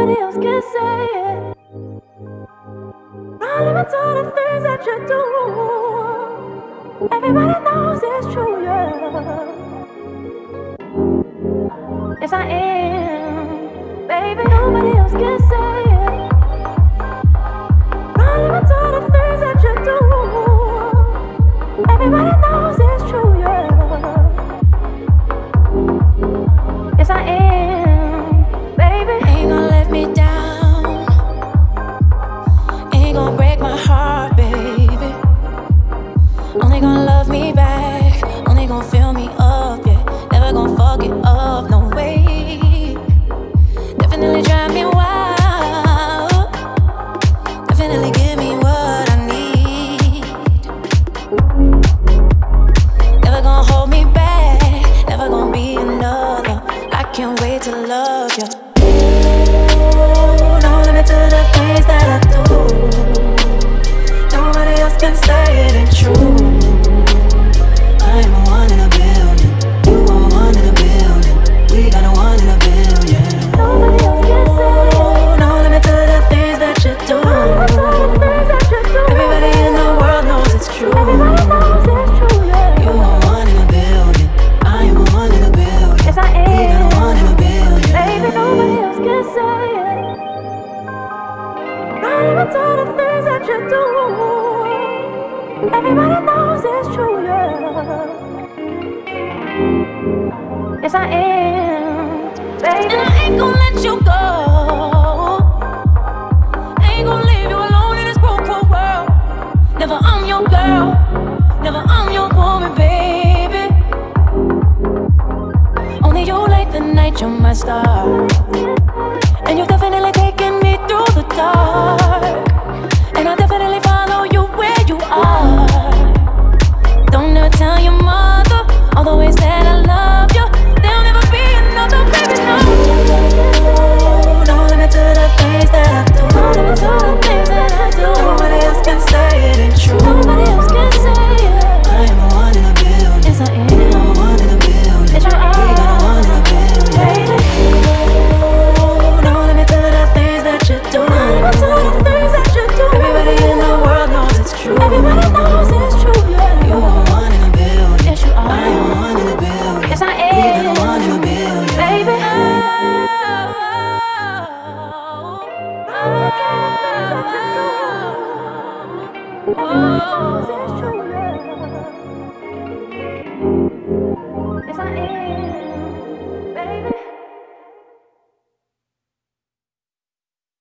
nobody else can say it. No limit to the things that you do. Everybody knows it's true, yeah. Yes, I am, baby. Nobody else can say it. No limit to the things that you do. Everybody knows it's true, yeah. Yes, I am, baby. Ain't gonna let me down. Ain't gonna break my heart, baby. Only gonna love me back. Only gonna fill me up, yeah. Never gonna fuck it up, no way. Definitely drive me wild. Definitely give me what I need. Never gonna hold me back. Never gonna be another. I can't wait to love you. Ooh, no limit to the things that I do. Nobody else can say it ain't true. I'm a one in a billion. You are one in a billion. We got a one in a billion. Nobody else can say it. Ooh, no limit to the things that you do. Everybody in the world knows it's true. Everybody knows it's true, yeah. You are one in a billion. I am a one in a billion. Yes, I am. We got a one in a billion. Baby, nobody else can say it. No limit to the things that you do. Everybody knows it's true, yeah. Yes, I am, baby. And I ain't gonna let you go. Ain't gonna leave you alone in this broke cold world. Never I'm your girl. Never I'm your woman, baby. Only you light the night, you're my star. And you've definitely taken me through the dark. And I definitely follow you where you are. Don't ever tell your mother all the ways that I love you. There'll never be another, baby, no. No limit to the things that I do. No limit to the things that I do. Nobody else can say it ain't true. Nobody else can say it. I am a one in a billion. Yes, I am. You are a one in a billion. Yes, you are. We got a one in a billion. Baby. No limit to the things that you do. No limit to the things that you do. Everybody in the world knows it's true. Everybody knows it's true, yeah. You are a one in a billion. Yes, you are. I am a one in a billion. Yes, I We got a am, one in a billion. baby. Yes, I am.